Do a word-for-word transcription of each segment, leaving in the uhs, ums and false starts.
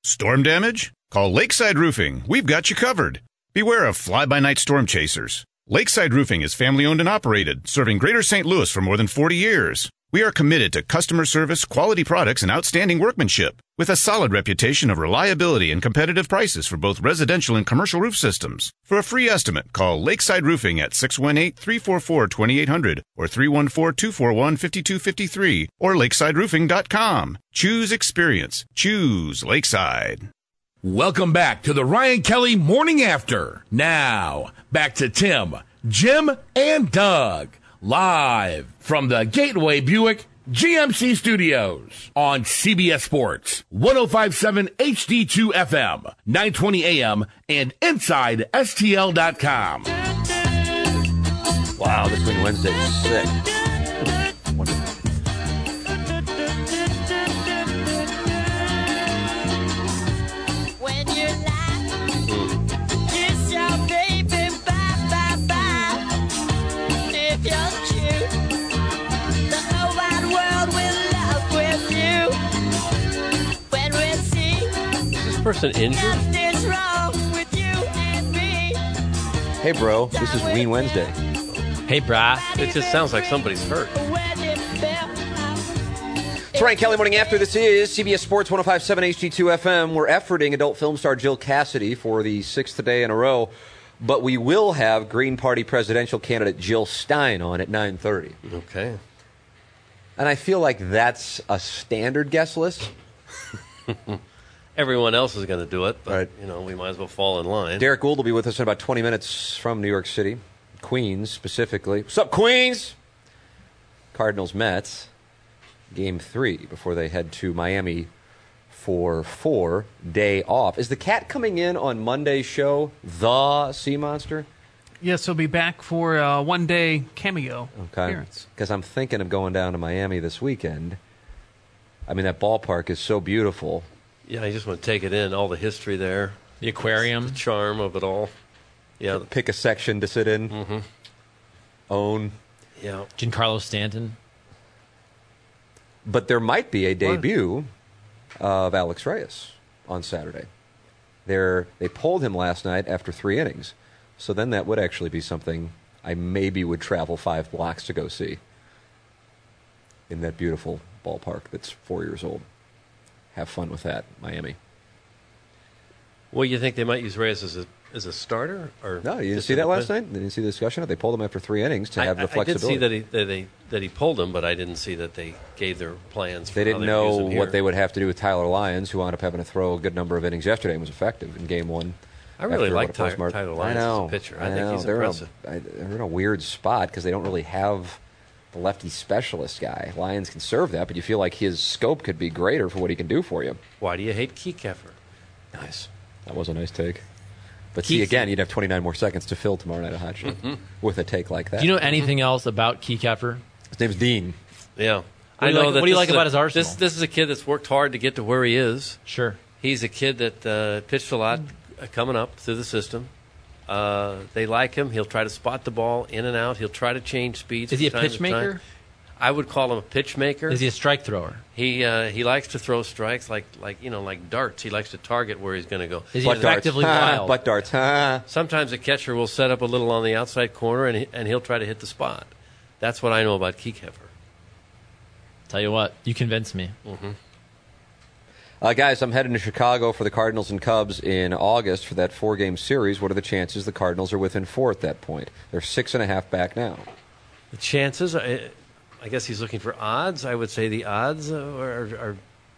Storm damage? Call Lakeside Roofing. We've got you covered. Beware of fly-by-night storm chasers. Lakeside Roofing is family-owned and operated, serving Greater Saint Louis for more than forty years. We are committed to customer service, quality products, and outstanding workmanship, with a solid reputation of reliability and competitive prices for both residential and commercial roof systems. For a free estimate, call Lakeside Roofing at six one eight, three four four, two eight zero zero or three one four, two four one, five two five three or lakeside roofing dot com. Choose experience. Choose Lakeside. Welcome back to the Ryan Kelly Morning After. Now, back to Tim, Jim, and Doug, live from the Gateway Buick G M C Studios on C B S Sports, one oh five point seven H D two F M, nine twenty A M, and inside S T L dot com. Wow, this Wing Wednesday is sick. Wonderful. Person injured? Hey, bro, this is Ween Wednesday. Hey, brah. It just sounds like somebody's hurt. It's Ryan Kelly Morning After. This is C B S Sports one oh five point seven H D two F M. We're efforting adult film star Jill Cassidy for the sixth day in a row, but we will have Green Party presidential candidate Jill Stein on at nine thirty. Okay. And I feel like that's a standard guest list. Everyone else is going to do it, but, right. you know, we might as well fall in line. Derek Gould will be with us in about twenty minutes from New York City. Queens, specifically. What's up, Queens? Cardinals, Mets. Game three before they head to Miami for four. Day off. Is the cat coming in on Monday's show, The Sea Monster? Yes, he'll be back for a one-day cameo okay. appearance. Because I'm thinking of going down to Miami this weekend. I mean, that ballpark is so beautiful. Yeah, you just want to take it in, all the history there. The aquarium. The charm of it all. Yeah. Pick a section to sit in. Mm-hmm. Own. Yeah. Giancarlo Stanton. But there might be a debut what? of Alex Reyes on Saturday. They're, they pulled him last night after three innings. So then that would actually be something I maybe would travel five blocks to go see in that beautiful ballpark that's four years old. Have fun with that, Miami. Well, you think they might use Reyes as a as a starter? Or no, you didn't see that last night? You didn't see the discussion? They pulled him after three innings to I, have the I, flexibility. I did see that he, that, they, that he pulled him, but I didn't see that they gave their plans for They didn't how know use him here. what they would have to do with Tyler Lyons, who wound up having to throw a good number of innings yesterday and was effective in game one. I really like Ty- Tyler, Tyler Lyons I know, as a pitcher. I, I think know. he's they're impressive. In a, they're in a weird spot because they don't really have the lefty specialist guy. Lyons can serve that, but you feel like his scope could be greater for what he can do for you. Why do you hate Kieckeffer? Nice. That was a nice take. But Keith, see, again, you'd have twenty-nine more seconds to fill tomorrow night at Hot Shot mm-hmm. with a take like that. Do you know anything else about Kieckeffer? His name's Dean. Yeah. I know. Like, what do you like about his arsenal? This, this is a kid that's worked hard to get to where he is. Sure. He's a kid that uh, pitched a lot uh, coming up through the system. Uh, they like him. He'll try to spot the ball in and out. He'll try to change speeds. Is he a time pitch to maker? time. I would call him a pitch maker. Is he a strike thrower? He uh, he likes to throw strikes like like you know like darts. He likes to target where he's going to go. Is he butt effectively darts. wild? Butt darts. Ha. Sometimes a catcher will set up a little on the outside corner and he, and he'll try to hit the spot. That's what I know about Kieckeffer. Tell you what, you convinced me. Mm-hmm. Uh, guys, I'm heading to Chicago for the Cardinals and Cubs in August for that four-game series. What are the chances the Cardinals are within four at that point? They're six and a half back now. The chances, I, I guess he's looking for odds. I would say the odds are, are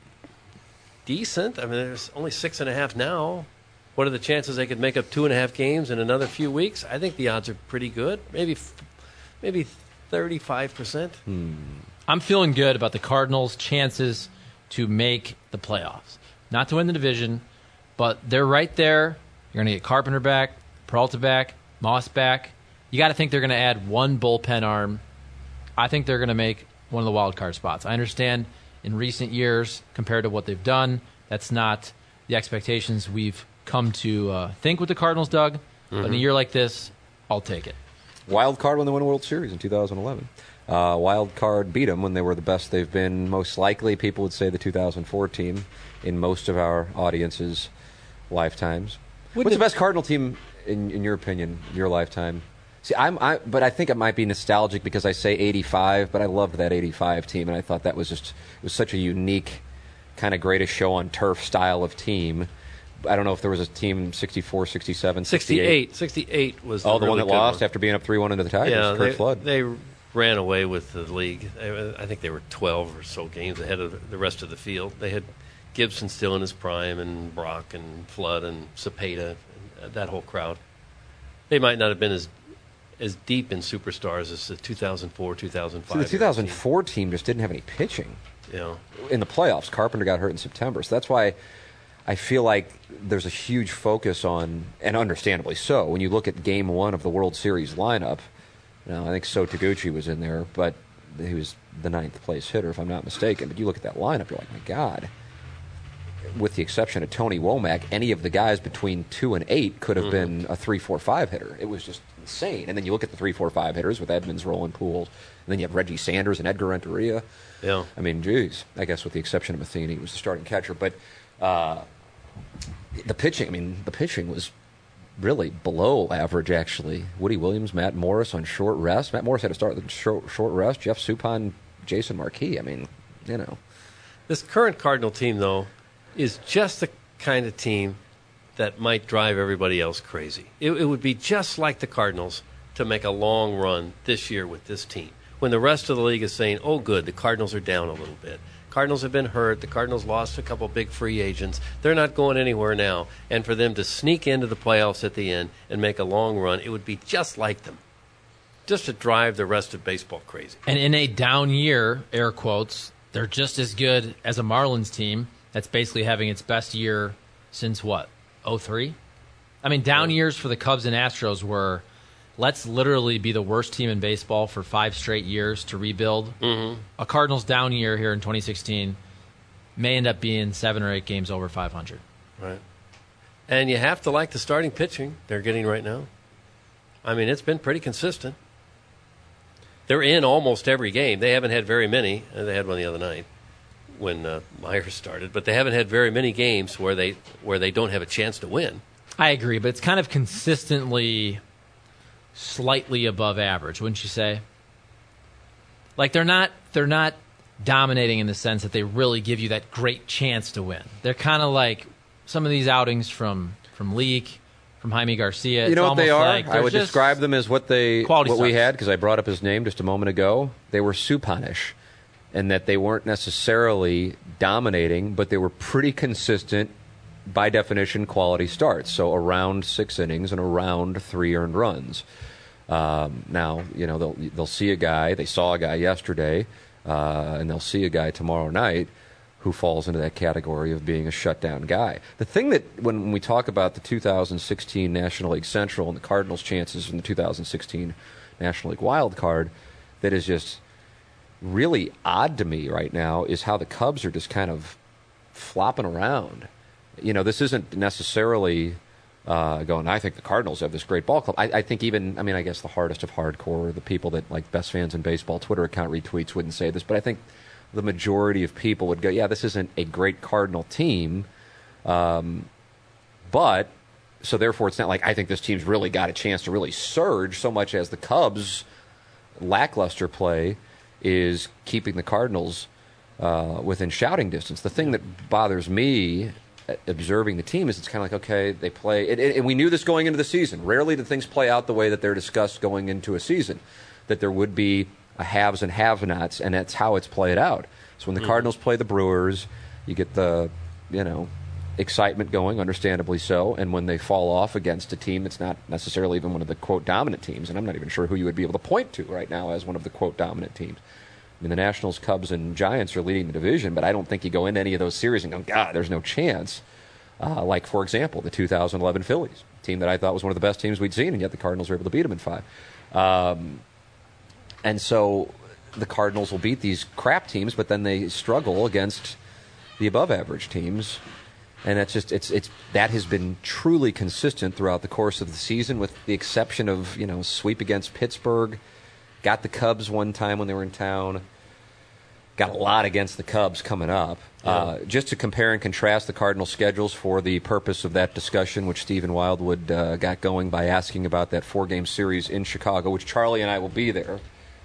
decent. I mean, there's only six and a half now. What are the chances they could make up two and a half games in another few weeks? I think the odds are pretty good. Maybe, maybe thirty-five percent. Hmm. I'm feeling good about the Cardinals' chances to make the playoffs. Not to win the division, but they're right there. You're going to get Carpenter back, Peralta back, Moss back. You got to think they're going to add one bullpen arm. I think they're going to make one of the wild card spots. I understand in recent years, compared to what they've done, that's not the expectations we've come to uh, think with the Cardinals, Doug. Mm-hmm. But in a year like this, I'll take it. Wild card when they won the World Series in two thousand eleven. Uh, wild card beat them when they were the best they've been. Most likely, people would say the two thousand four team in most of our audience's lifetimes. Wouldn't What's it- the best Cardinal team in, in your opinion, your lifetime? See, I'm, I, but I think it might be nostalgic because I say eighty-five, but I loved that eighty-five team, and I thought that was just it was such a unique, kind of greatest show on turf style of team. I don't know if there was a team sixty-four, sixty-seven, sixty-eight. sixty-eight was the Oh, the really one that good lost one. after being up three one into the Tigers, Yeah, Kurt they, Flood. they ran away with the league. I think they were twelve or so games ahead of the rest of the field. They had Gibson still in his prime, and Brock and Flood and Cepeda, and that whole crowd. They might not have been as as deep in superstars as the two thousand four, two thousand five. See, the two thousand four team just didn't have any pitching. Yeah. In the playoffs, Carpenter got hurt in September, so that's why I feel like there's a huge focus on, and understandably so, when you look at Game One of the World Series lineup. You know, I think So Taguchi was in there, but he was the ninth place hitter, if I'm not mistaken. But you look at that lineup, you're like, my God. With the exception of Tony Womack, any of the guys between two and eight could have Mm-hmm. been a three, four, five hitter. It was just insane. And then you look at the three, four, five hitters with Edmonds, Roland Pools, and then you have Reggie Sanders and Edgar Renteria. Yeah. I mean, geez, I guess with the exception of Matheny, he was the starting catcher. But uh, the pitching, I mean, the pitching was really below average, actually. Woody Williams, Matt Morris on short rest. Matt Morris had to start with short, short rest. Jeff Suppan, Jason Marquis. I mean, you know. This current Cardinal team, though, is just the kind of team that might drive everybody else crazy. It, it would be just like the Cardinals to make a long run this year with this team. When the rest of the league is saying, oh, good, the Cardinals are down a little bit. Cardinals have been hurt. The Cardinals lost a couple big free agents. They're not going anywhere now. And for them to sneak into the playoffs at the end and make a long run, it would be just like them. Just to drive the rest of baseball crazy. And in a down year, air quotes, they're just as good as a Marlins team that's basically having its best year since what, oh three? I mean, down Yeah. years for the Cubs and Astros were, let's literally be the worst team in baseball for five straight years to rebuild. Mm-hmm. A Cardinals down year here in twenty sixteen may end up being seven or eight games over five hundred. Right. And you have to like the starting pitching they're getting right now. I mean, it's been pretty consistent. They're in almost every game. They haven't had very many. Uh, They had one the other night when uh, Myers started, but they haven't had very many games where they where they don't have a chance to win. I agree, but it's kind of consistently slightly above average, wouldn't you say? Like they're not they're not dominating in the sense that they really give you that great chance to win. They're kind of like some of these outings from from Leak, from Jaime Garcia. You know It's what they almost are? like I they're would just describe them as what they quality what we starts. had, because I brought up his name just a moment ago. They were Supanish, and that they weren't necessarily dominating, but they were pretty consistent, by definition, quality starts. So around six innings and around three earned runs. Um, now, you know, they'll they'll see a guy. They saw a guy yesterday, uh, and they'll see a guy tomorrow night who falls into that category of being a shutdown guy. The thing that, when we talk about the two thousand sixteen National League Central and the Cardinals' chances in the two thousand sixteen National League Wild Card, that is just really odd to me right now is how the Cubs are just kind of flopping around. You know, this isn't necessarily uh, going, I think the Cardinals have this great ball club. I, I think even, I mean, I guess the hardest of hardcore, the people that, like, Best Fans in Baseball Twitter account retweets wouldn't say this, but I think the majority of people would go, yeah, this isn't a great Cardinal team, um, but, so therefore it's not like I think this team's really got a chance to really surge so much as the Cubs' lackluster play is keeping the Cardinals uh, within shouting distance. The thing that bothers me observing the team is it's kind of like, okay, they play, and, and we knew this going into the season. Rarely do things play out the way that they're discussed going into a season, that there would be a haves and have-nots, and that's how it's played out. So when the mm-hmm. Cardinals play the Brewers, you get the, you know, excitement going, understandably so, and when they fall off against a team that's not necessarily even one of the, quote, dominant teams, and I'm not even sure who you would be able to point to right now as one of the, quote, dominant teams. I mean, the Nationals, Cubs, and Giants are leading the division, but I don't think you go into any of those series and go, God, there's no chance. Uh, like, for example, the two thousand eleven Phillies, team that I thought was one of the best teams we'd seen, and yet the Cardinals were able to beat them in five. Um, and so the Cardinals will beat these crap teams, but then they struggle against the above-average teams. And that's just it's it's that has been truly consistent throughout the course of the season, with the exception of, you know, sweep against Pittsburgh Got the Cubs one time when they were in town. Got a lot against the Cubs coming up. Yeah. Uh, just to compare and contrast the Cardinals' schedules for the purpose of that discussion, which Stephen Wildwood uh, got going by asking about that four-game series in Chicago, which Charlie and I will be there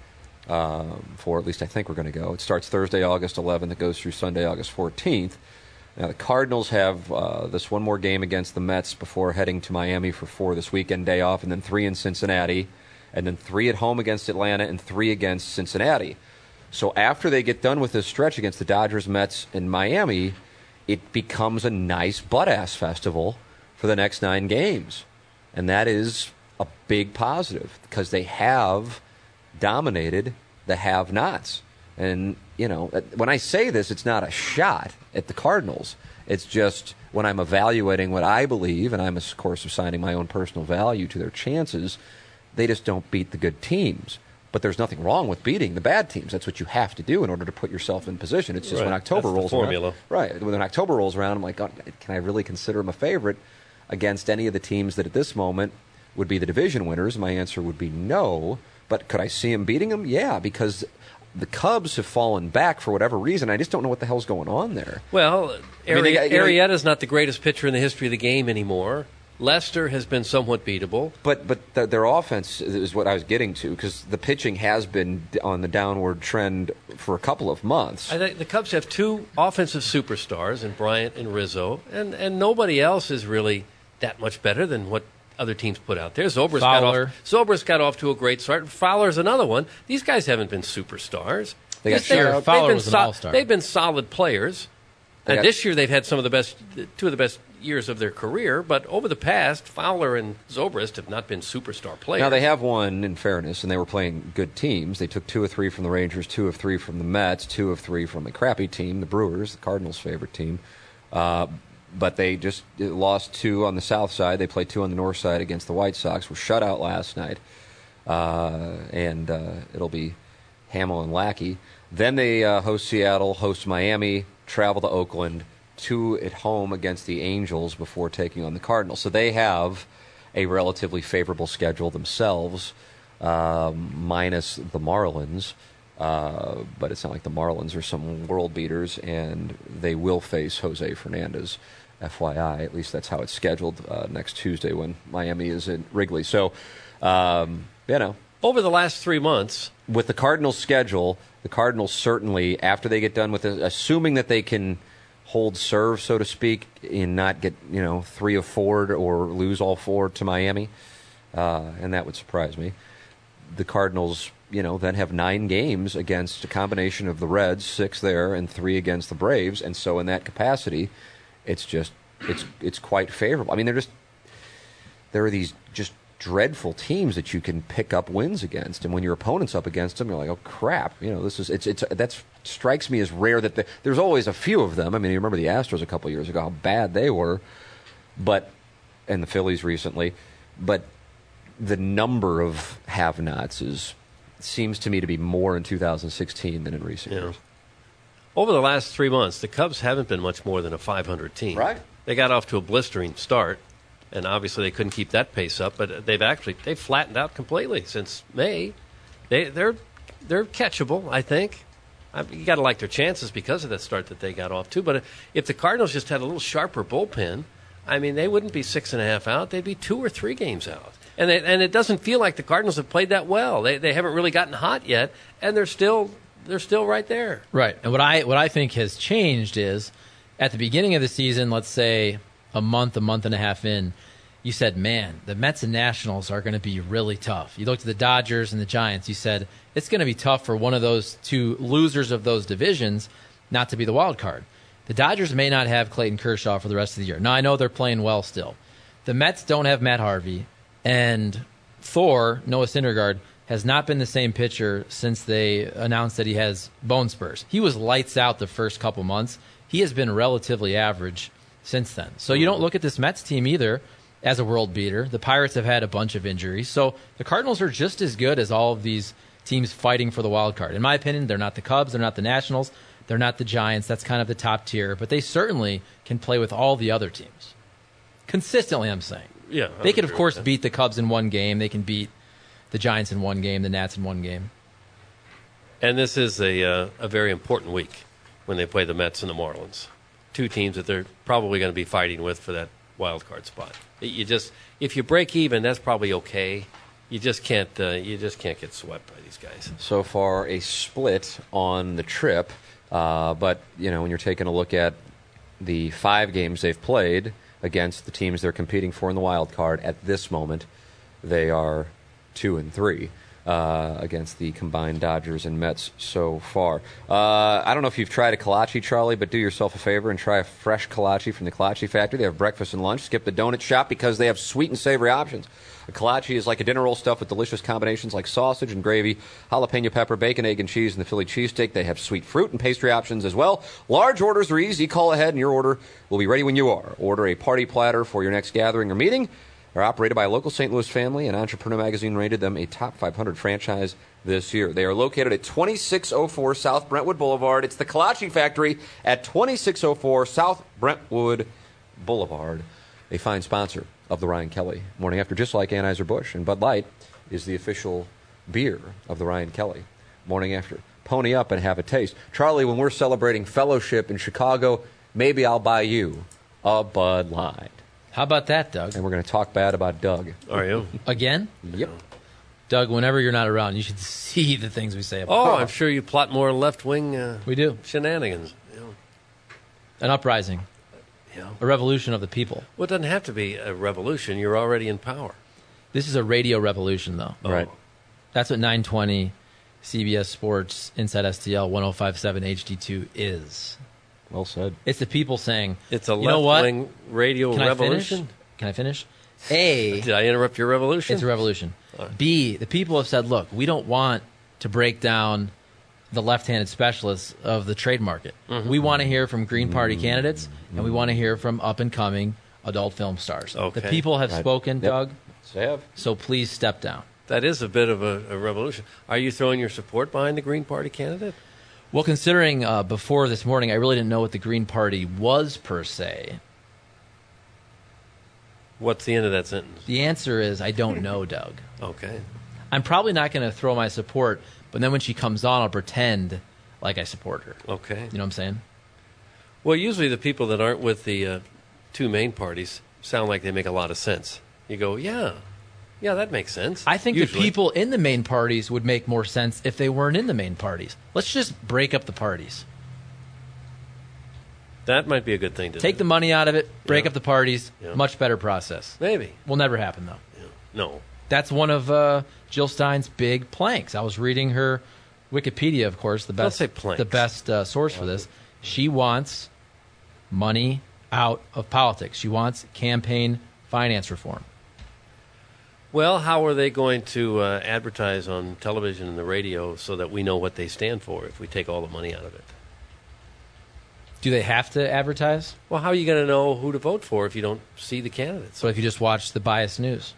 um, for. At least I think we're going to go. It starts Thursday, August eleventh. It goes through Sunday, August fourteenth. Now, the Cardinals have uh, this one more game against the Mets before heading to Miami for four this weekend day off, and then three in Cincinnati, and then three at home against Atlanta, and three against Cincinnati. So after they get done with this stretch against the Dodgers, Mets, and Miami, it becomes a nice butt-ass festival for the next nine games. And that is a big positive because they have dominated the have-nots. And, you know, when I say this, it's not a shot at the Cardinals. It's just when I'm evaluating what I believe, and I'm, of course, assigning my own personal value to their chances, they just don't beat the good teams. But there's nothing wrong with beating the bad teams. That's what you have to do in order to put yourself in position. It's just right. when October That's rolls the formula. around. Right. When October rolls around, I'm like, oh, can I really consider them a favorite against any of the teams that at this moment would be the division winners? My answer would be no. But could I see them beating them? Yeah, because the Cubs have fallen back for whatever reason. I just don't know what the hell's going on there. Well, I mean, they, Ari- you know, Arrieta's not the greatest pitcher in the history of the game anymore. Lester has been somewhat beatable. But but th- their offense is what I was getting to, because the pitching has been on the downward trend for a couple of months. I think the Cubs have two offensive superstars in Bryant and Rizzo, and, and nobody else is really that much better than what other teams put out there. Zobrist got off, Zobrist got off to a great start. Fowler's another one. These guys haven't been superstars. They got They've- shut they've out. Fowler been was an so- all-star. They've been solid players. They And got- this year they've had some of the best, two of the best years of their career. But over the past, Fowler and Zobrist have not been superstar players. Now, they have won, in fairness, and they were playing good teams. They took two of three from the Rangers, two of three from the Mets, two of three from a crappy team, the Brewers, the Cardinals' favorite team. Uh, but they just lost two on the south side. They played two on the north side against the White Sox, were shut out last night. Uh, and uh, it'll be Hamill and Lackey. Then they uh, host Seattle, host Miami, travel to Oakland, two at home against the Angels before taking on the Cardinals. So they have a relatively favorable schedule themselves, um, minus the Marlins. Uh, but it's not like the Marlins are some world beaters, and they will face Jose Fernandez, F Y I. At least that's how it's scheduled uh, next Tuesday when Miami is in Wrigley. So, um, you know. Over the last three months. With the Cardinals' schedule, the Cardinals certainly, after they get done with it, assuming that they can hold serve, so to speak, and not get, you know, three of four or lose all four to Miami, uh, and that would surprise me. The Cardinals, you know, then have nine games against a combination of the Reds, six there, and three against the Braves, and so in that capacity, it's just, it's it's quite favorable. I mean, they're just, there are these just dreadful teams that you can pick up wins against, and when your opponent's up against them, you're like, oh crap, you know, this is it's it's that strikes me as rare that the, there's always a few of them. I mean, you remember the Astros a couple of years ago, how bad they were, but and the Phillies recently, but the number of have-nots is seems to me to be more in two thousand sixteen than in recent Yeah. years. Over the last three months, the Cubs haven't been much more than a five hundred team. Right. They got off to a blistering start, and obviously they couldn't keep that pace up. But they've actually they've flattened out completely since May. They they're they're catchable, I think. I, you got to like their chances because of that start that they got off to. But if the Cardinals just had a little sharper bullpen, I mean, they wouldn't be six and a half out. They'd be two or three games out. And they, and it doesn't feel like the Cardinals have played that well. They they haven't really gotten hot yet, and they're still they're still right there. Right. And what I what I think has changed is at the beginning of the season, let's say a month, a month and a half in, you said, man, the Mets and Nationals are going to be really tough. You looked at the Dodgers and the Giants, you said, it's going to be tough for one of those two losers of those divisions not to be the wild card. The Dodgers may not have Clayton Kershaw for the rest of the year. Now, I know they're playing well still. The Mets don't have Matt Harvey, and Thor, Noah Syndergaard, has not been the same pitcher since they announced that he has bone spurs. He was lights out the first couple months. He has been relatively average since then. So you don't look at this Mets team either as a world beater. The Pirates have had a bunch of injuries. So the Cardinals are just as good as all of these teams fighting for the wild card. In my opinion, they're not the Cubs, they're not the Nationals, they're not the Giants. That's kind of the top tier. But they certainly can play with all the other teams. Consistently, I'm saying. Yeah, I They would could, of agree course, with that. beat the Cubs in one game. They can beat the Giants in one game, the Nats in one game. And this is a uh, a very important week when they play the Mets and the Marlins, two teams that they're probably going to be fighting with for that wild card spot. You just if you break even, that's probably okay. You just can't uh, you just can't get swept by these guys. So far, a split on the trip, uh, but you know when you're taking a look at the five games they've played against the teams they're competing for in the wild card at this moment, they are two and three. Uh, against the combined Dodgers and Mets so far. Uh, I don't know if you've tried a kolache, Charlie, but do yourself a favor and try a fresh kolache from the Kolache Factory. They have breakfast and lunch. Skip the donut shop because they have sweet and savory options. A kolache is like a dinner roll stuffed with delicious combinations like sausage and gravy, jalapeno pepper, bacon, egg, and cheese, and the Philly cheesesteak. They have sweet fruit and pastry options as well. Large orders are easy. Call ahead and your order will be ready when you are. Order a party platter for your next gathering or meeting. They're operated by a local Saint Louis family, and Entrepreneur Magazine rated them a top five hundred franchise this year. They are located at twenty-six oh four South Brentwood Boulevard. It's the Kolache Factory at twenty-six oh four South Brentwood Boulevard. A fine sponsor of the Ryan Kelly Morning After, just like Anheuser-Busch. And Bud Light is the official beer of the Ryan Kelly Morning After. Pony up and have a taste. Charlie, when we're celebrating fellowship in Chicago, maybe I'll buy you a Bud Light. How about that, Doug? And we're going to talk bad about Doug. Are you? Again? Yep. Doug, whenever you're not around, you should see the things we say about Oh, you. I'm sure you plot more left-wing uh, We do. shenanigans. You know. An uprising. Yeah. A revolution of the people. Well, it doesn't have to be a revolution. You're already in power. This is a radio revolution, though. Right. That's what nine twenty C B S Sports Inside S T L one oh five point seven H D two is. Well said. It's the people saying, It's a you know what? left-wing radio Can I revolution. finish? Can I finish? A, Did I interrupt your revolution? it's a revolution. B, the people have said, look, we don't want to break down the left-handed specialists of the trade market. Mm-hmm. We want to hear from Green Party candidates, and we want to hear from up-and-coming adult film stars. Okay. The people have Right. spoken, Yep. Doug, So have. so please step down. That is a bit of a, a revolution. Are you throwing your support behind the Green Party candidate? Well, considering uh, before this morning, I really didn't know what the Green Party was per se. What's the end of that sentence? The answer is I don't know, Doug. Okay. I'm probably not going to throw my support, but then when she comes on, I'll pretend like I support her. Okay. You know what I'm saying? Well, usually the people that aren't with the uh, two main parties sound like they make a lot of sense. You go, yeah, yeah, that makes sense. I think Usually. the people in the main parties would make more sense if they weren't in the main parties. Let's just break up the parties. That might be a good thing to Take do. the money out of it, break Yeah. up the parties. Yeah. Much better process. Maybe. Will never happen, though. Yeah. No. That's one of uh, Jill Stein's big planks. I was reading her Wikipedia, of course, the Don't best, say planks. the best uh, source for this. She wants money out of politics. She wants campaign finance reform. Well, how are they going to uh, advertise on television and the radio so that we know what they stand for if we take all the money out of it? Do they have to advertise? Well, how are you going to know who to vote for if you don't see the candidates? So if you just watch the biased news.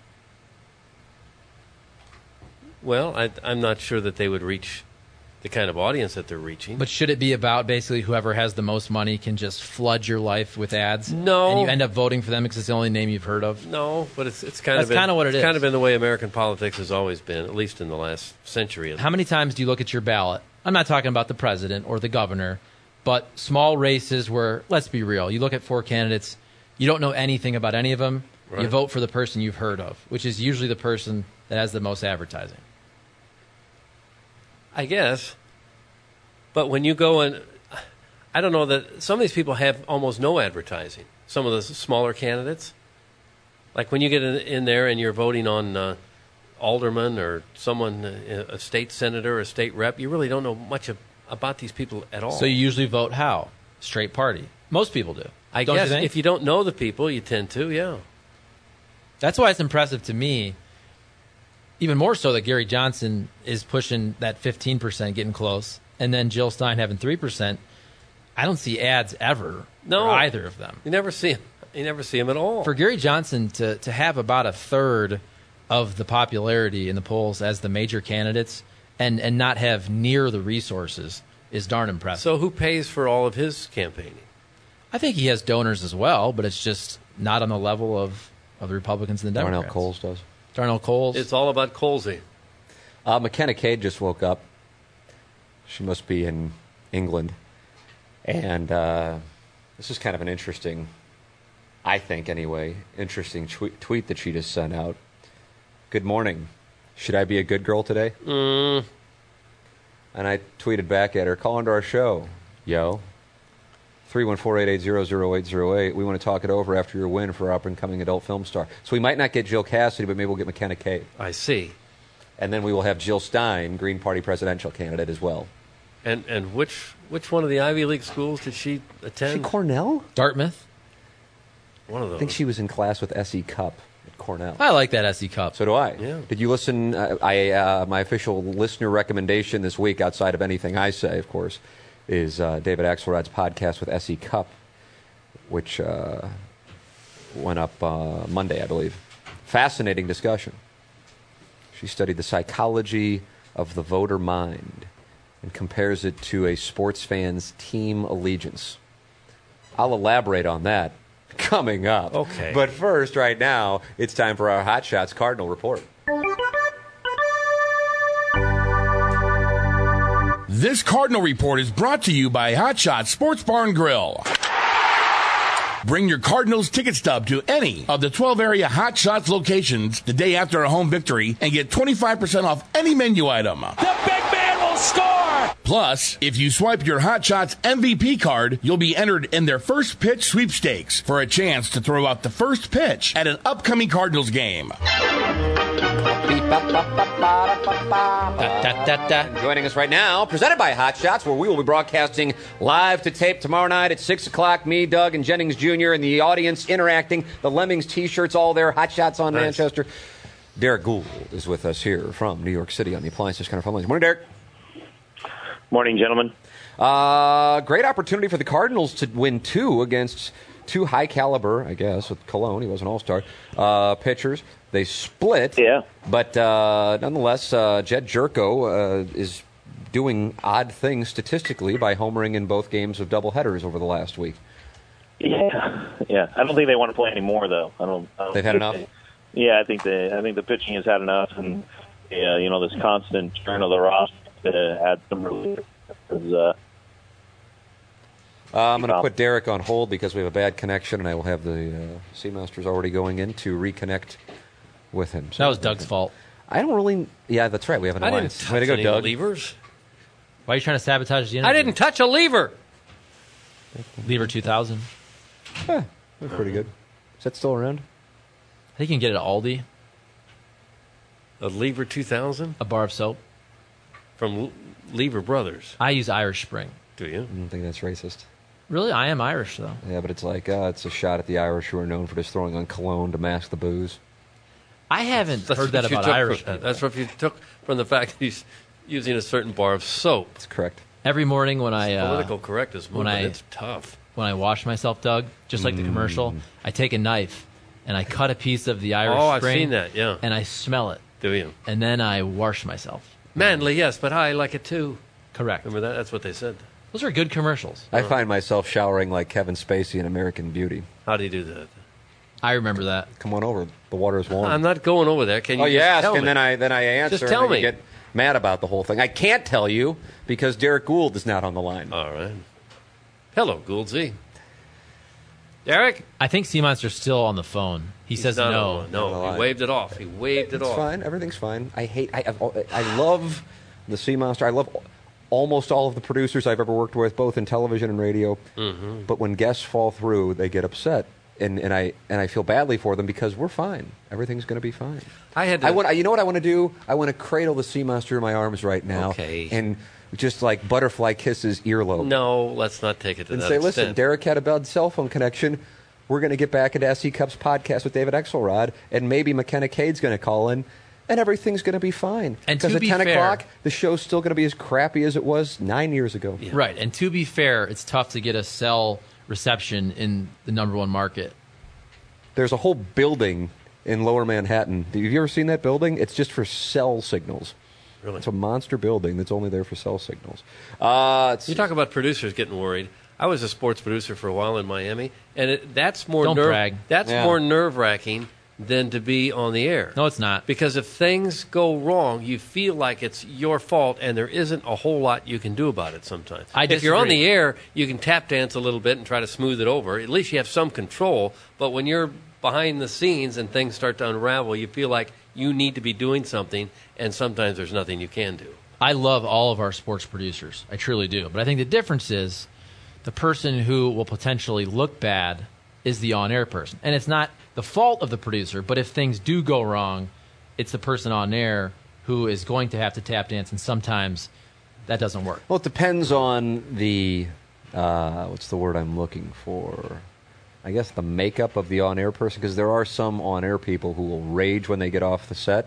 Well, I, I'm not sure that they would reach the kind of audience that they're reaching. But should it be about basically whoever has the most money can just flood your life with ads? No. And you end up voting for them because it's the only name you've heard of? No, but it's it's kind That's of been, kinda what it it's is. kind of been the way American politics has always been, at least in the last century. How many times do you look at your ballot? I'm not talking about the president or the governor, but small races where, let's be real, you look at four candidates, you don't know anything about any of them, you Right. vote for the person you've heard of, which is usually the person that has the most advertising. I guess. But when you go and I don't know that some of these people have almost no advertising. Some of the s- smaller candidates, like when you get in, in there and you're voting on uh, alderman or someone, uh, a state senator, or a state rep, you really don't know much of, about these people at all. So you usually vote how? Straight party. Most people do. I Don't guess you think? if you don't know the people, you tend to, yeah. That's why it's impressive to me, even more so that Gary Johnson is pushing that fifteen percent, getting close, and then Jill Stein having three percent. I don't see ads ever No. for either of them. You never see him. You never see him at all. For Gary Johnson to, to have about a third of the popularity in the polls as the major candidates and, and not have near the resources is darn impressive. So who pays for all of his campaigning? I think he has donors as well, but it's just not on the level of, of the Republicans and the Darnell Democrats. Coles does. Darnell Coles. It's all about Colsey. Uh, McKenna Cade just woke up. She must be in England. And uh, this is kind of an interesting, I think anyway, interesting tweet, tweet that she just sent out. Good morning. Should I be a good girl today? Mm. And I tweeted back at her, call into our show, yo. three one four, eight eight zero, zero eight zero eight. We want to talk it over after your win for up-and-coming adult film star. So we might not get Jill Cassidy, but maybe we'll get McKenna Cade. I see. And then we will have Jill Stein, Green Party presidential candidate as well. And and which which one of the Ivy League schools did she attend? She Cornell? Dartmouth. One of those. I think she was in class with S E Cupp at Cornell. I like that S E Cup. So do I. Yeah. Did you listen? Uh, I uh, my official listener recommendation this week, outside of anything I say, of course, is uh, David Axelrod's podcast with S E Cupp, which uh, went up uh, Monday, I believe. Fascinating discussion. She studied the psychology of the voter mind and compares it to a sports fan's team allegiance. I'll elaborate on that coming up. Okay. But first, right now, it's time for our Hot Shots Cardinal Report. This Cardinal Report is brought to you by Hot Shots Sports Bar and Grill. Bring your Cardinals ticket stub to any of the twelve area Hot Shots locations the day after a home victory and get twenty-five percent off any menu item. The big man will score! Plus, if you swipe your Hot Shots M V P card, you'll be entered in their first pitch sweepstakes for a chance to throw out the first pitch at an upcoming Cardinals game. Da, da, da, da. Joining us right now, presented by Hot Shots, where we will be broadcasting live to tape tomorrow night at six o'clock. Me, Doug, and Jennings Junior, and the audience interacting. The Lemmings T-shirts all there. Hot Shots on Nice. Manchester. Derek Gould is with us here from New York City on the Appliance Discounter phone lines. Morning, Derek. Morning, gentlemen. Uh, great opportunity for the Cardinals to win two against two high caliber, I guess, with Cologne. He was an all-star, uh, pitchers. They split. Yeah. But uh, nonetheless, uh, Jed Jerko uh, is doing odd things statistically by homering in both games of doubleheaders over the last week. Yeah, yeah. I don't think they want to play anymore, though. I don't. I don't They've had enough? They, yeah, I think they. I think the pitching has had enough, and yeah, you know, this constant turn of the roster to add some relief. Is, uh, Uh, I'm going to put Derek on hold because we have a bad connection, and I will have the uh, Seamasters already going in to reconnect with him. So That was Doug's fault. I don't really. Yeah, that's right. We have an I didn't alliance. touch Way to go, any Doug. levers. Why are you trying to sabotage the interview? I didn't touch a lever. Lever two thousand. Yeah, that's pretty good. Is that still around? I think you can get it at Aldi. A lever two thousand A bar of soap. from L- Lever Brothers. I use Irish Spring. Do you? I don't think that's racist. Really? I am Irish, though. Yeah, but it's like, uh, it's a shot at the Irish who are known for just throwing on cologne to mask the booze. I haven't That's heard that what you about took Irish from, people. That's what you took from the fact that he's using a certain bar of soap. That's correct. Every morning when I uh, Political correctness when movement. I- It's tough. when I wash myself, Doug, just like the commercial, I take a knife and I cut a piece of the Irish Oh, I've Spring. seen that, yeah. And I smell it, Do you? and then I wash myself. Manly, yes, but I like it too. Correct. Remember that? That's what they said. Those are good commercials. I find myself showering like Kevin Spacey in American Beauty. How do you do that? I remember that. Come on over. The water is warm. I'm not going over there. Can you oh, you just ask, tell and me? then I then I answer. Just tell and then me. you get mad about the whole thing. I can't tell you because Derek Gould is not on the line. All right. Hello, Gould Z. Derek? I think Sea Monster's still on the phone. He He's says not no. on- No, Not on the he line. waved it off. He waved it It's off. fine. Everything's fine. I hate. I I've, I love the Sea Monster. I love almost all of the producers I've ever worked with, both in television and radio. Mm-hmm. But when guests fall through, they get upset, and, and I and I feel badly for them because we're fine. Everything's going to be fine. I had to. I want. You know what I want to do? I want to cradle the Sea Monster in my arms right now, Okay. and just like butterfly kiss his earlobe, No, let's not take it to and that say, extent. "Listen, Derek had a bad cell phone connection. We're going to get back into S E Cup's podcast with David Axelrod, and maybe McKenna Cade's going to call in, and everything's going to be fine. And because to at be ten fair- o'clock, the show's still going to be as crappy as it was nine years ago. Yeah. Right. And to be fair, it's tough to get a cell reception in the number one market. There's a whole building in Lower Manhattan. Have you ever seen that building? It's just for cell signals. Really? It's a monster building that's only there for cell signals. Uh, it's, You talk about producers getting worried. I was a sports producer for a while in Miami, and it, that's more Don't nerve. brag. That's Yeah. more nerve wracking than to be on the air. No, it's not. Because if things go wrong, you feel like it's your fault, and there isn't a whole lot you can do about it sometimes. I if you're on disagree. the air, you can tap dance a little bit and try to smooth it over. At least you have some control. But when you're behind the scenes and things start to unravel, you feel like you need to be doing something, and sometimes there's nothing you can do. I love all of our sports producers. I truly do. But I think the difference is the person who will potentially look bad is the on-air person. And it's not the fault of the producer, but if things do go wrong, it's the person on air who is going to have to tap dance, and sometimes that doesn't work. Well, it depends on the, uh, what's the word I'm looking for? I guess the makeup of the on-air person, because there are some on-air people who will rage when they get off the set.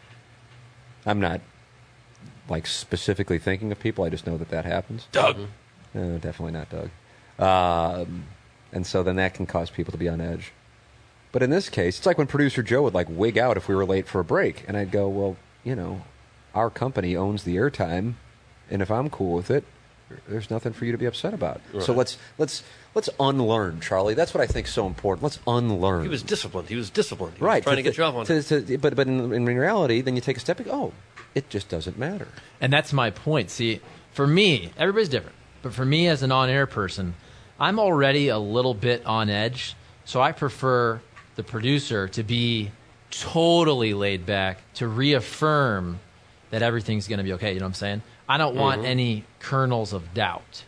I'm not, like, specifically thinking of people. I just know that that happens. Doug. Uh, definitely not Doug. Um, and so then that can cause people to be on edge. But in this case, it's like when producer Joe would, like, wig out if we were late for a break. And I'd go, well, you know, our company owns the airtime, and if I'm cool with it, there's nothing for you to be upset about. Right. So let's let's let's unlearn, Charlie. That's what I think is so important. Let's unlearn. He was disciplined. He was disciplined. He right. was trying to, to get you off on to, it. to, But, but in, in reality, then you take a step back, oh, it just doesn't matter. And that's my point. See, for me, everybody's different. But for me as an on-air person, I'm already a little bit on edge, so I prefer the producer to be totally laid back, to reaffirm that everything's going to be okay. You know what I'm saying? I don't want Mm-hmm. any kernels of doubt.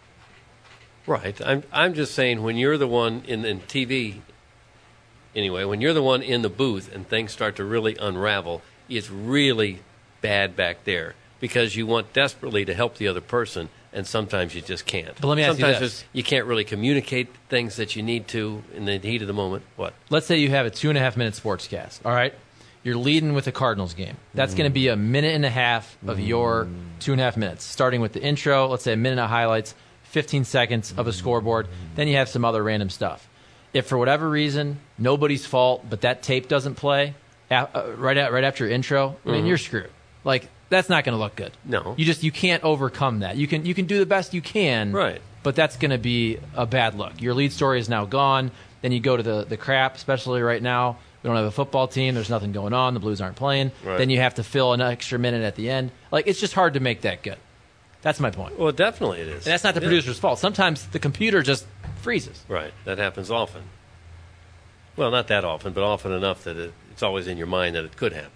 Right. I'm I'm just saying when you're the one in, in T V, anyway, when you're the one in the booth and things start to really unravel, it's really bad back there because you want desperately to help the other person, and sometimes you just can't. But let me ask you sometimes this. it's- you can't really communicate things that you need to in the heat of the moment. What? Let's say you have a two and a half minute sportscast. All right, you're leading with the Cardinals game. That's going to be a minute and a half of your two and a half minutes, starting with the intro. Let's say a minute of highlights, fifteen seconds of a scoreboard. Then you have some other random stuff. If for whatever reason nobody's fault, but that tape doesn't play uh, right at, right after your intro, I mean, you're screwed. Like that's not going to look good. No. you just you can't overcome that. You can you can do the best you can, Right. But that's going to be a bad look. Your lead story is now gone. Then you go to the, the crap, especially right now. We don't have a football team. There's nothing going on. The Blues aren't playing. Right. Then you have to fill an extra minute at the end. Like, it's just hard to make that good. That's my point. Well, definitely it is. And that's not the Yeah. producer's fault. Sometimes the computer just freezes. Right. That happens often. Well, not that often, but often enough that it, it's always in your mind that it could happen.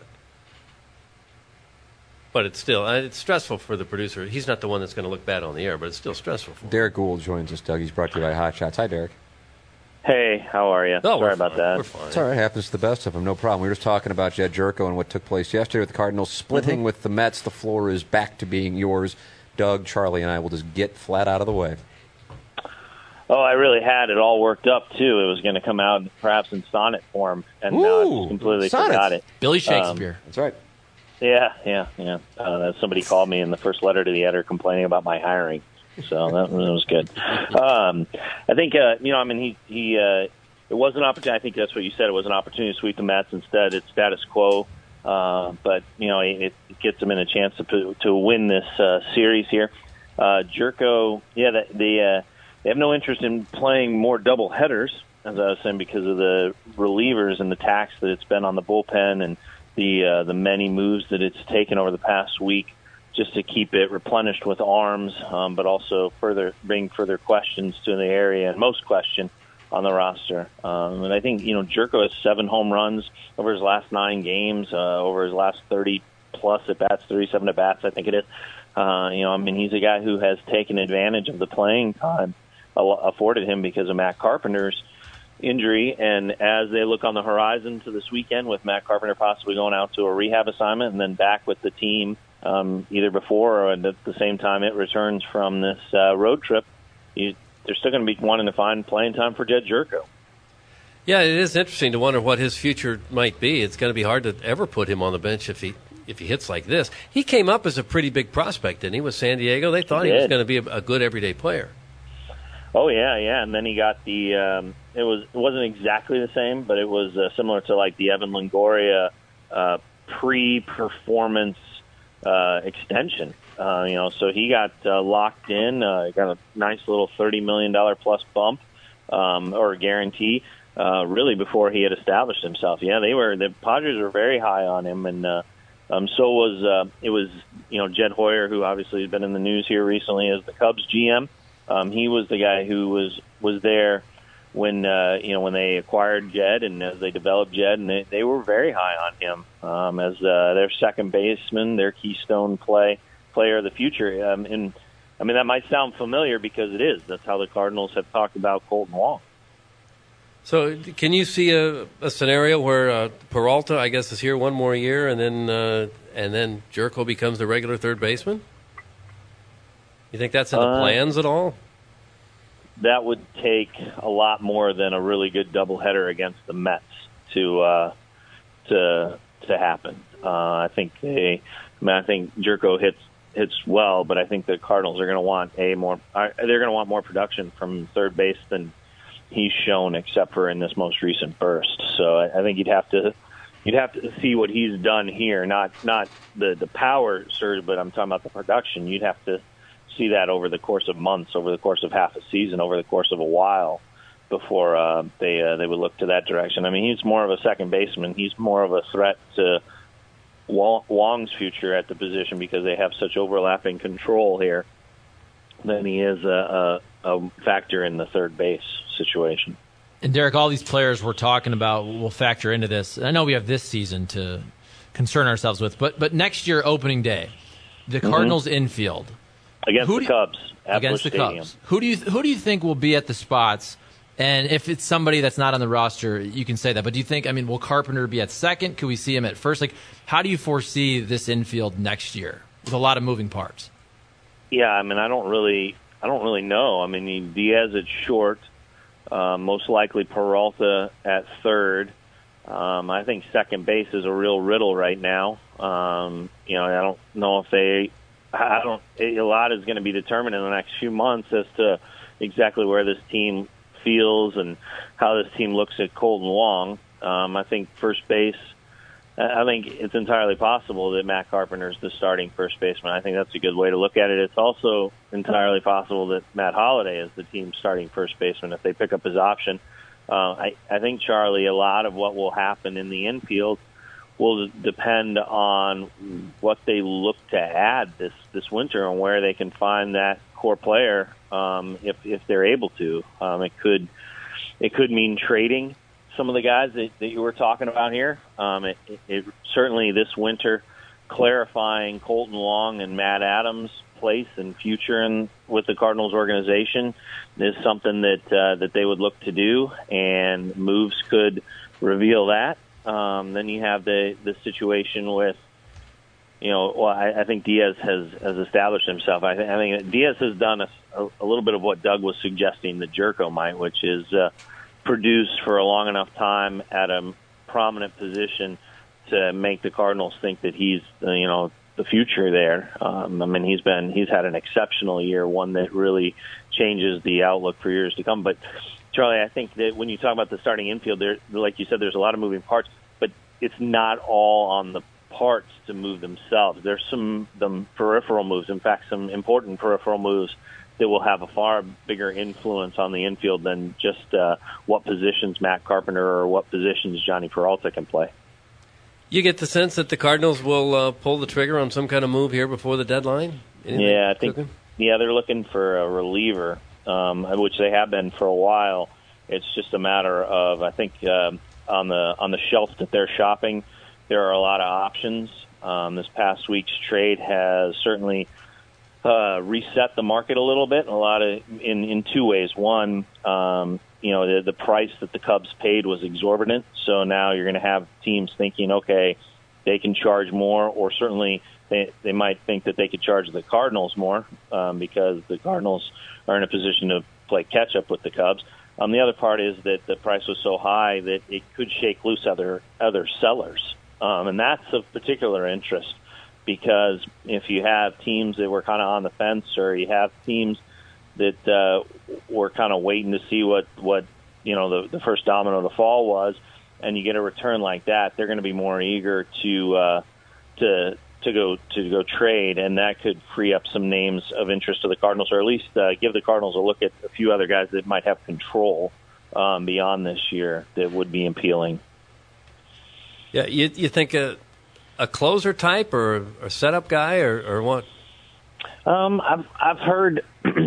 But it's still uh, it's stressful for the producer. He's not the one that's going to look bad on the air, but it's still stressful for him. Derek Gould joins us, Doug. He's brought to you by Hot Shots. Hi, Derek. Hey, how are you? Oh, we're Sorry about fine. that. We're fine. It's all right. Happens to the best of them. No problem. We were just talking about Jed Jerko and what took place yesterday with the Cardinals splitting with the Mets. The floor is back to being yours. Doug, Charlie, and I will just get flat out of the way. Oh, I really had it all worked up, too. It was going to come out perhaps in sonnet form, and now I Ooh, just completely sonnets. forgot it. Billy Shakespeare. That's right. Yeah, yeah, yeah. Uh, somebody called me in the first letter to the editor complaining about my hiring, so that, that was good. Um, I think, uh, you know, I mean, he, he uh, it was an opportunity. I think that's what you said. It was an opportunity to sweep the Mets. Instead, it's status quo. Uh, but, you know, it, it gets them in a chance to to win this uh, series here. Uh, Jerko, yeah, the, the, uh, they have no interest in playing more double headers, as I was saying, because of the relievers and the tax that it's been on the bullpen and the uh, the many moves that it's taken over the past week just to keep it replenished with arms, um, but also further bring further questions to the area and most question on the roster. Um, and I think, you know, Jerko has seven home runs over his last nine games, uh, over his last thirty-plus at-bats, thirty-seven at-bats, I think it is. Uh, you know, I mean, he's a guy who has taken advantage of the playing time afforded him because of Matt Carpenter's injury, and as they look on the horizon to this weekend with Matt Carpenter possibly going out to a rehab assignment and then back with the team um, either before or at the same time it returns from this uh, road trip, you, they're still going to be wanting to find playing time for Jed Jerko. Yeah, it is interesting to wonder what his future might be. It's going to be hard to ever put him on the bench if he if he hits like this. He came up as a pretty big prospect, didn't he, with San Diego? They thought he, He was did. going to be a, a good everyday player. Oh yeah, yeah, and then he got the. Um, it was it wasn't exactly the same, but it was uh, similar to like the Evan Longoria uh, pre-performance uh, extension. Uh, you know, so he got uh, locked in, uh, got a nice little thirty million dollar plus bump um, or guarantee. uh, really before he had established himself. Yeah, they were the Padres were very high on him, and uh, um, so was uh, it was you know Jed Hoyer, who obviously has been in the news here recently as the Cubs G M. Um, he was the guy who was was there when uh, you know when they acquired Jed and as they developed Jed, and they, they were very high on him um, as uh, their second baseman, their keystone play player of the future. Um, and I mean that might sound familiar because it is. That's how the Cardinals have talked about Kolten Wong. So, can you see a, a scenario where uh, Peralta, I guess, is here one more year, and then uh, and then Jerko becomes the regular third baseman? You think that's in the uh, plans at all? That would take a lot more than a really good doubleheader against the Mets to uh, to to happen. Uh, I think they. I mean, I think Jerko hits hits well, but I think the Cardinals are going to want a more. They're going to want more production from third base than he's shown, except for in this most recent burst. So I, I think you'd have to you'd have to see what he's done here, not not the the power surge, but I'm talking about the production. You'd have to see that over the course of months, over the course of half a season, over the course of a while before uh, they uh, they would look to that direction. I mean, he's more of a second baseman. He's more of a threat to Wong's future at the position because they have such overlapping control here than he is a, a, a factor in the third base situation. And Derek, all these players we're talking about will factor into this. I know we have this season to concern ourselves with, but but next year, opening day, the Cardinals mm-hmm. infield against who the do, Cubs at against Busch the Stadium. Cubs. Who do you who do you think will be at the spots? And if it's somebody that's not on the roster, you can say that. But do you think? I mean, will Carpenter be at second? Could we see him at first? Like, how do you foresee this infield next year with a lot of moving parts? Yeah, I mean, I don't really, I don't really know. I mean, Diaz at short, uh, most likely Peralta at third. Um, I think second base is a real riddle right now. Um, you know, I don't know if they, I don't. A lot is going to be determined in the next few months as to exactly where this team feels and how this team looks at Kolten Wong. Um, I think first base. I think it's entirely possible that Matt Carpenter is the starting first baseman. I think that's a good way to look at it. It's also entirely possible that Matt Holliday is the team's starting first baseman if they pick up his option. Uh, I, I think, Charlie, a lot of what will happen in the infield will depend on what they look to add this, this winter and where they can find that core player um, if if they're able to. Um, it could it could mean trading some of the guys that, that you were talking about here. Um, it, it, it certainly this winter clarifying Kolten Wong and Matt Adams' place and future in with the Cardinals organization is something that uh, that they would look to do, and moves could reveal that. Um, then you have the the situation with, you know, well, I, I think Diaz has, has established himself. I, th- I think Diaz has done a, a, a little bit of what Doug was suggesting that Jerko might, which is uh, produce for a long enough time at a prominent position to make the Cardinals think that he's, uh, you know, the future there. Um, I mean, he's been he's had an exceptional year, one that really changes the outlook for years to come. But Charlie, I think that when you talk about the starting infield, there, like you said, there's a lot of moving parts, but it's not all on the parts to move themselves. There's some the peripheral moves, in fact, some important peripheral moves that will have a far bigger influence on the infield than just uh, what positions Matt Carpenter or what positions Johnny Peralta can play. You get the sense that the Cardinals will uh, pull the trigger on some kind of move here before the deadline? Anything yeah, I think. cooking? Yeah, they're looking for a reliever, um, which they have been for a while. It's just a matter of, I think, um, on the on the shelf that they're shopping, there are a lot of options. Um, this past week's trade has certainly uh, reset the market a little bit. A lot of in, in two ways. One, um, you know, the, the price that the Cubs paid was exorbitant. So now you're going to have teams thinking, okay, they can charge more, or certainly they they might think that they could charge the Cardinals more um, because the Cardinals are in a position to play catch up with the Cubs. Um, the other part is that the price was so high that it could shake loose other other sellers. Um, and that's of particular interest because if you have teams that were kind of on the fence, or you have teams that uh, were kind of waiting to see what, what you know the, the first domino of the fall was, and you get a return like that, they're going to be more eager to uh, to to go to go trade, and that could free up some names of interest to the Cardinals, or at least uh, give the Cardinals a look at a few other guys that might have control um, beyond this year that would be appealing. Yeah, you you think a a closer type or a setup guy or, or what? Um, I've I've heard,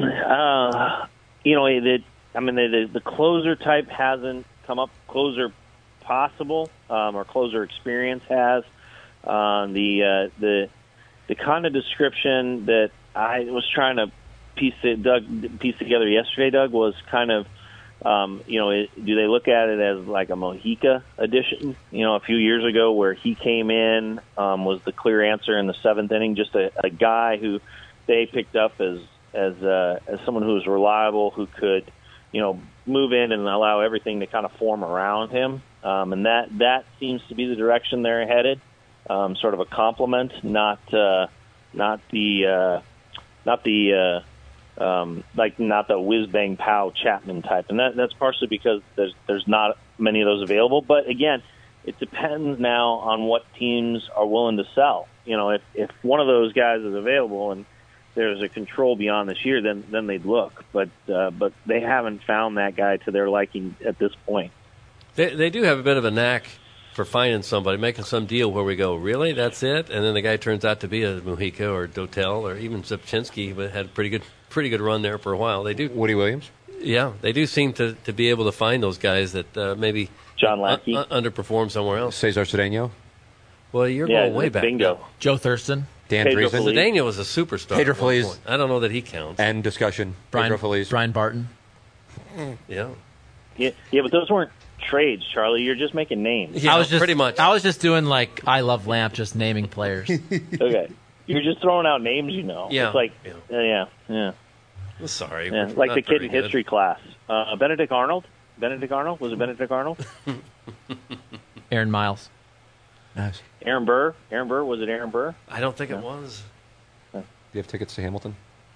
uh, you know, that I mean the, the closer type hasn't come up. Closer possible um, or closer experience has. Uh, the uh, the the kind of description that I was trying to piece it, Doug piece together yesterday, Doug, was kind of. Um, you know, it, do they look at it as like a Mojica edition? You know, a few years ago where he came in, um, was the clear answer in the seventh inning, just a, a guy who they picked up as as uh, as someone who was reliable, who could, you know, move in and allow everything to kind of form around him. Um, and that that seems to be the direction they're headed. Um, sort of a complement, not uh, not the uh, not the uh, Um, like not the whiz bang pow Chapman type, and that, that's partially because there's there's not many of those available. But again, it depends now on what teams are willing to sell. You know, if if one of those guys is available and there's a control beyond this year, then then they'd look. But uh, but they haven't found that guy to their liking at this point. They they do have a bit of a knack for finding somebody, making some deal where we go, really, that's it? And then the guy turns out to be a Mojica or Dotel or even Zipchinski, but had a pretty good pretty good run there for a while. They do. Woody Williams? Yeah, they do seem to, to be able to find those guys that uh, maybe John Lackey un- underperform somewhere else. Cesar Cedeno? Well, you're Yeah, going way back. bingo. now. Joe Thurston, Dan Pedro Friesen? Feliz. Cedeno was a superstar. Pedro at one Feliz. point. I don't know that he counts. End discussion. Brian, Pedro Feliz. Brian Barton. Yeah. Yeah, yeah, but those weren't trades, Charlie. You're just making names. Yeah, I was just pretty much. I was just doing like I Love Lamp, just naming players. Okay, you're just throwing out names, you know. Yeah. It's like Yeah. uh, yeah, yeah. I'm sorry. Yeah, we're like not the kid very in good. history class. Uh, Benedict Arnold? Benedict Arnold? Was it Benedict Arnold? Aaron Miles. Nice. Aaron Burr? Aaron Burr? Was it Aaron Burr? I don't think it was. Do you have tickets to Hamilton?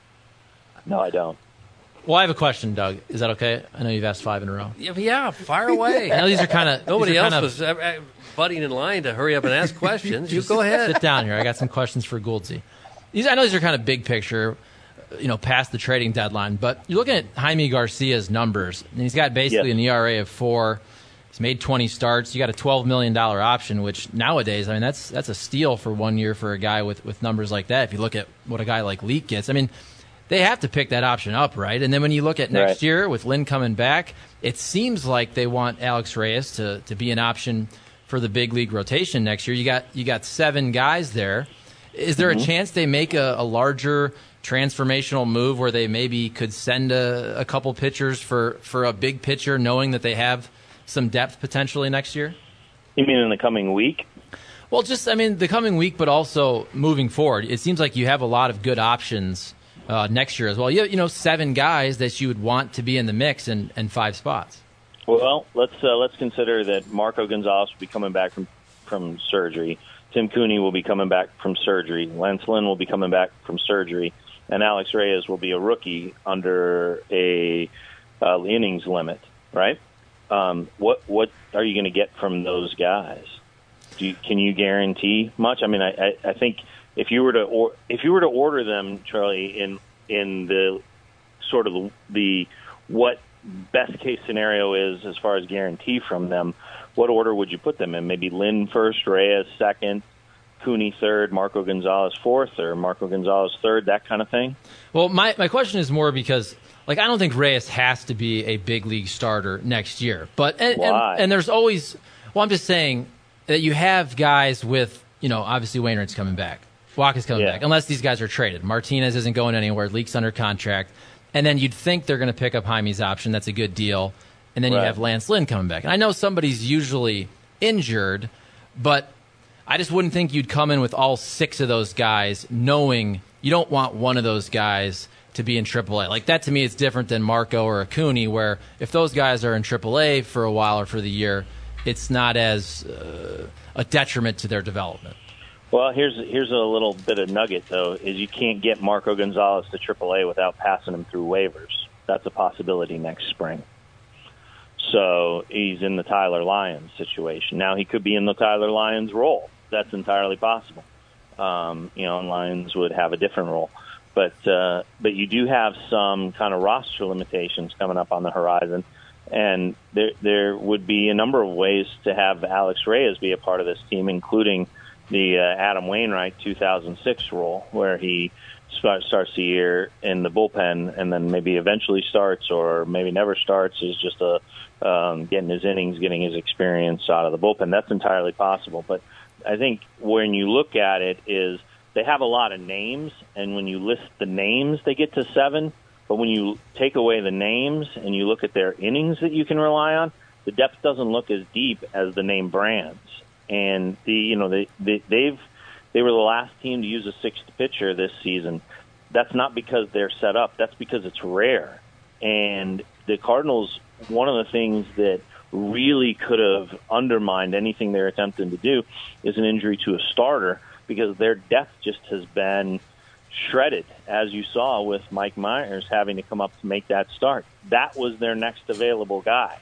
No, I don't. Well, I have a question, Doug. Is that okay? I know you've asked five in a row. Yeah, yeah fire away. I know these are kind of Nobody else kind of, was uh, uh, butting in line to hurry up and ask questions. You go ahead. Sit down here. I got some questions for Gouldsy. These, I know these are kind of big picture, you know, past the trading deadline, but you're looking at Jaime Garcia's numbers, and he's got basically Yes. an E R A of four. He's made twenty starts. You got a twelve million dollars option, which nowadays, I mean, that's that's a steal for one year for a guy with, with numbers like that. If you look at what a guy like Leake gets, I mean, they have to pick that option up, right? And then when you look at next Right. year with Lynn coming back, it seems like they want Alex Reyes to, to be an option for the big league rotation next year. You got you got seven guys there. Is there Mm-hmm. a chance they make a, a larger transformational move where they maybe could send a, a couple pitchers for, for a big pitcher, knowing that they have some depth potentially next year? You mean in the coming week? Well, just, I mean, the coming week, but also moving forward. It seems like you have a lot of good options uh, next year as well. You, you know, seven guys that you would want to be in the mix and, and five spots. Well, let's uh, let's consider that Marco Gonzalez will be coming back from, from surgery. Tim Cooney will be coming back from surgery. Lance Lynn will be coming back from surgery. And Alex Reyes will be a rookie under a uh, innings limit, right? Um, what what are you going to get from those guys? Do you, can you guarantee much? I mean, I, I, I think if you were to or, if you were to order them, Charlie, in in the sort of the, the what best case scenario is as far as guarantee from them, what order would you put them in? Maybe Lynn first, Reyes second, Cooney third, Marco Gonzalez fourth, or Marco Gonzalez third, that kind of thing? Well, my, my question is more because, like, I don't think Reyes has to be a big league starter next year. But and, Why? and, and there's always, well, I'm just saying that you have guys with, you know, obviously Wainwright's coming back. Walker's coming Yeah. back, unless these guys are traded. Martinez isn't going anywhere. Leake's under contract. And then you'd think they're going to pick up Jaime's option. That's a good deal. And then you Right. have Lance Lynn coming back. And I know somebody's usually injured, but I just wouldn't think you'd come in with all six of those guys knowing you don't want one of those guys to be in triple A. Like, that to me is different than Marco or Acuni, where if those guys are in triple A for a while or for the year, it's not as uh, a detriment to their development. Well, here's here's a little bit of nugget, though, is you can't get Marco Gonzalez to triple A without passing him through waivers. That's a possibility next spring. So he's in the Tyler Lyons situation. Now he could be in the Tyler Lyons role. That's entirely possible. Um, you know, and Lyons would have a different role. But uh, but you do have some kind of roster limitations coming up on the horizon. And there there would be a number of ways to have Alex Reyes be a part of this team, including the uh, Adam Wainwright two thousand six role, where he start, starts the year in the bullpen and then maybe eventually starts or maybe never starts, is just a um, getting his innings, getting his experience out of the bullpen. That's entirely possible. But I think when you look at it is they have a lot of names, and when you list the names, they get to seven. But when you take away the names and you look at their innings that you can rely on, the depth doesn't look as deep as the name brands. And the you know they, they they've they were the last team to use a sixth pitcher this season. That's not because they're set up. That's because it's rare. And the Cardinals, one of the things that really could have undermined anything they're attempting to do is an injury to a starter, because their depth just has been shredded, as you saw with Mike Myers having to come up to make that start. That was their next available guy.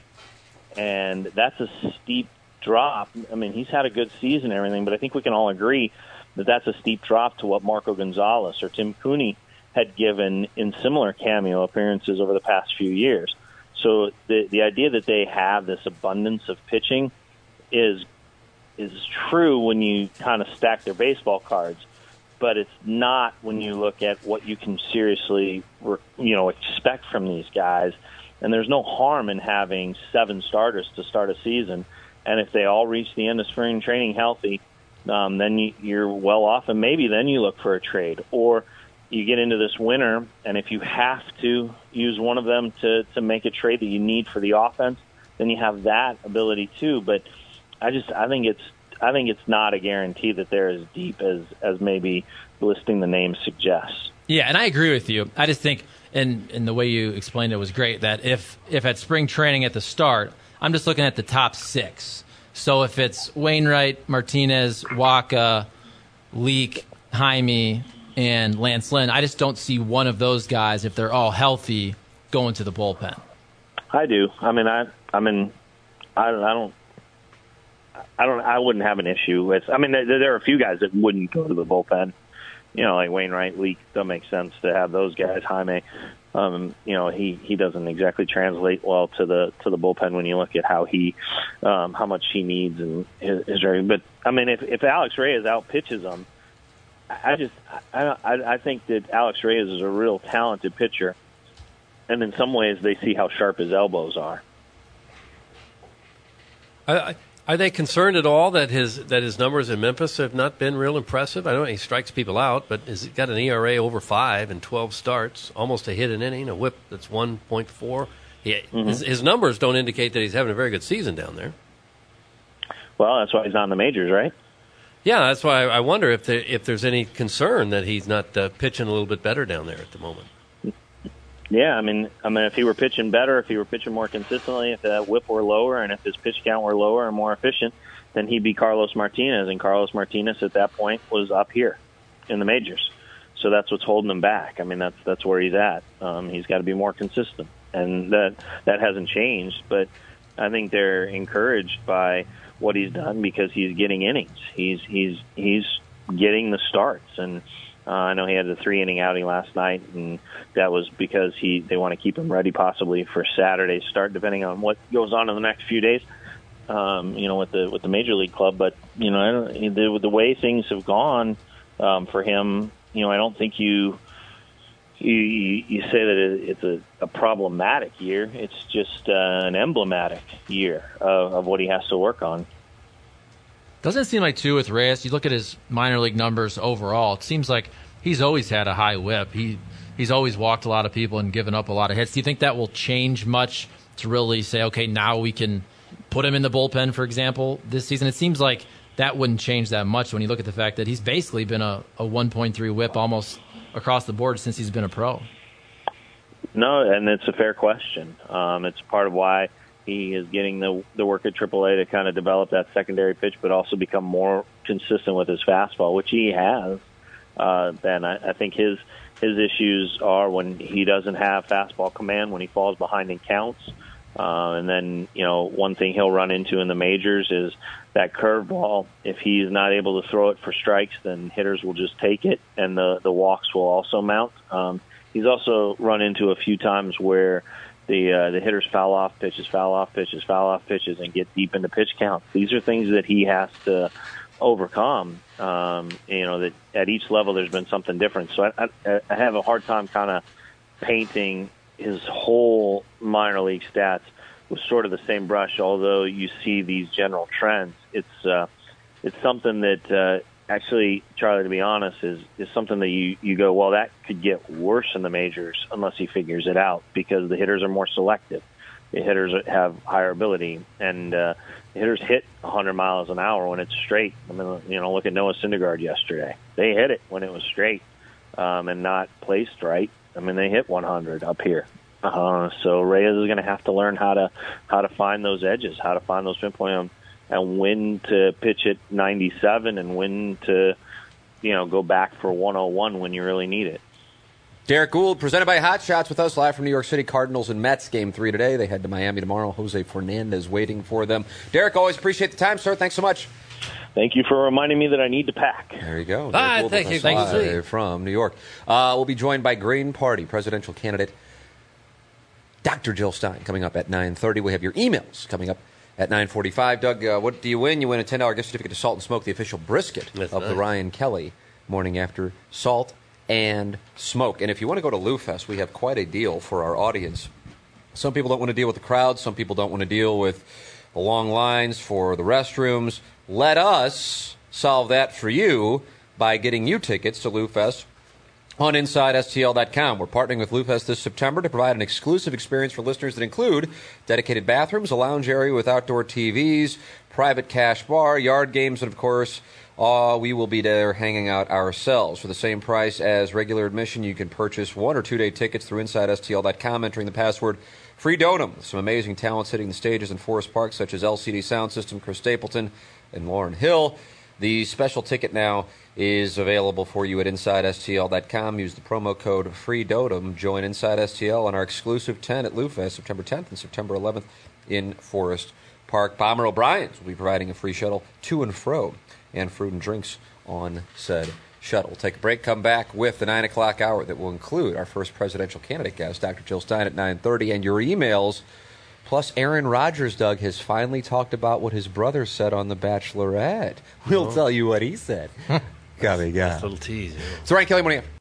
And that's a steep drop. I mean, he's had a good season and everything, but I think we can all agree that that's a steep drop to what Marco Gonzalez or Tim Cooney had given in similar cameo appearances over the past few years. So the the idea that they have this abundance of pitching is is true when you kind of stack their baseball cards, but it's not when you look at what you can seriously, you know, expect from these guys. And there's no harm in having seven starters to start a season. And if they all reach the end of spring training healthy, um, then you, you're well off, and maybe then you look for a trade. Or you get into this winter, and if you have to use one of them to, to make a trade that you need for the offense, then you have that ability too. But I just I think it's I think it's not a guarantee that they're as deep as, as maybe listing the names suggests. Yeah, and I agree with you. I just think, and, and the way you explained it was great, that if, if at spring training at the start, I'm just looking at the top six. So if it's Wainwright, Martinez, Waka, Leake, Jaime, and Lance Lynn, I just don't see one of those guys, if they're all healthy, going to the bullpen. I do. I mean, I, I mean, I, I don't, I don't, I wouldn't have an issue with. I mean, there, there are a few guys that wouldn't go to the bullpen. You know, like Wainwright, Leake. Don't make sense to have those guys. Jaime, um, you know, he, he doesn't exactly translate well to the to the bullpen when you look at how he, um, how much he needs and his, his But I mean, if if Alex Reyes out pitches him, I just I, I I think that Alex Reyes is a real talented pitcher, and in some ways they see how sharp his elbows are. I, I, Are they concerned at all that his that his numbers in Memphis have not been real impressive? I know he strikes people out, but he's got an E R A over five and twelve starts, almost a hit an inning, a whip that's one point four. He, mm-hmm. his, his numbers don't indicate that he's having a very good season down there. Well, that's why he's not in the majors, right? Yeah, that's why I wonder if there, if there's any concern that he's not uh, pitching a little bit better down there at the moment. Yeah, I mean, I mean, if he were pitching better, if he were pitching more consistently, if that whip were lower, and if his pitch count were lower and more efficient, then he'd be Carlos Martinez, and Carlos Martinez at that point was up here in the majors. So that's what's holding him back. I mean, that's that's where he's at. Um, he's got to be more consistent, and that that hasn't changed. But I think they're encouraged by what he's done because he's getting innings. He's he's he's getting the starts, and Uh, I know he had a three-inning outing last night, and that was because he they want to keep him ready possibly for Saturday's start, depending on what goes on in the next few days. Um, you know, with the with the major league club, but you know, I don't, the, the way things have gone um, for him, you know, I don't think you you you say that it's a, a problematic year. It's just uh, an emblematic year of, of what he has to work on. Doesn't it seem like, too, with Reyes, you look at his minor league numbers overall, it seems like he's always had a high whip. He He's always walked a lot of people and given up a lot of hits. Do you think that will change much to really say, okay, now we can put him in the bullpen, for example, this season? It seems like that wouldn't change that much when you look at the fact that he's basically been a, a one point three whip almost across the board since he's been a pro. No, and it's a fair question. Um, it's part of why he is getting the the work at triple A to kind of develop that secondary pitch, but also become more consistent with his fastball, which he has. Uh, then I, I think his his issues are when he doesn't have fastball command, when he falls behind in counts. Uh, and then, you know, one thing he'll run into in the majors is that curveball. If he's not able to throw it for strikes, then hitters will just take it, and the, the walks will also mount. Um, he's also run into a few times where the uh, the hitters foul off pitches, foul off pitches, foul off pitches, and get deep into pitch counts. These are things that he has to overcome. Um, you know, that at each level there's been something different. So I, I, I have a hard time kind of painting his whole minor league stats with sort of the same brush, although you see these general trends. It's uh, it's something that uh, actually, Charlie, to be honest, is, is something that you, you go, well, that could get worse in the majors unless he figures it out, because the hitters are more selective. The hitters have higher ability, and uh, the hitters hit one hundred miles an hour when it's straight. I mean, you know, look at Noah Syndergaard yesterday. They hit it when it was straight um, and not placed right. I mean, they hit one hundred up here. Uh, so Reyes is going to have to learn how to how to find those edges, how to find those pinpoint, and when to pitch at ninety-seven, and when to, you know, go back for one oh one when you really need it. Derek Gould, presented by Hot Shots, with us live from New York City. Cardinals and Mets, game three today. They head to Miami tomorrow. Jose Fernandez waiting for them. Derek, always appreciate the time, sir. Thanks so much. Thank you for reminding me that I need to pack. There you go. Ah, thank you. Thank you. From New York. Uh, we'll be joined by Green Party presidential candidate Doctor Jill Stein coming up at nine thirty. We have your emails coming up at nine forty-five. Doug, uh, what do you win? You win a ten dollars gift certificate to Salt and Smoke, the official brisket That's of nice. the Ryan Kelly Morning After Salt and Smoke. And if you want to go to Lou Fest, we have quite a deal for our audience. Some people don't want to deal with the crowd. Some people don't want to deal with the long lines for the restrooms. Let us solve that for you by getting you tickets to Lou Fest on Inside S T L dot com. We're partnering with Lou Fest this September to provide an exclusive experience for listeners that include dedicated bathrooms, a lounge area with outdoor T Vs, private cash bar, yard games, and, of course, uh, we will be there hanging out ourselves. For the same price as regular admission, you can purchase one- or two-day tickets through Inside S T L dot com, entering the password FREEDONUM. Some amazing talents hitting the stages in Forest Park, such as L C D Sound System, Chris Stapleton, and Lauryn Hill. The special ticket now is available for you at Inside S T L dot com. Use the promo code FREEDOTUM. Join Inside S T L on our exclusive tent at Lou Fest, September tenth and September eleventh in Forest Park. Bomber O'Brien's will be providing a free shuttle to and fro and fruit and drinks on said shuttle. We'll take a break, come back with the nine o'clock hour that will include our first presidential candidate guest, Doctor Jill Stein, at nine thirty, and your emails. Plus, Aaron Rodgers, Doug, has finally talked about what his brother said on The Bachelorette. We'll Oh. tell you what he said. Coming up. Little tease. Yeah. It's the Ryan Kelly Morning After.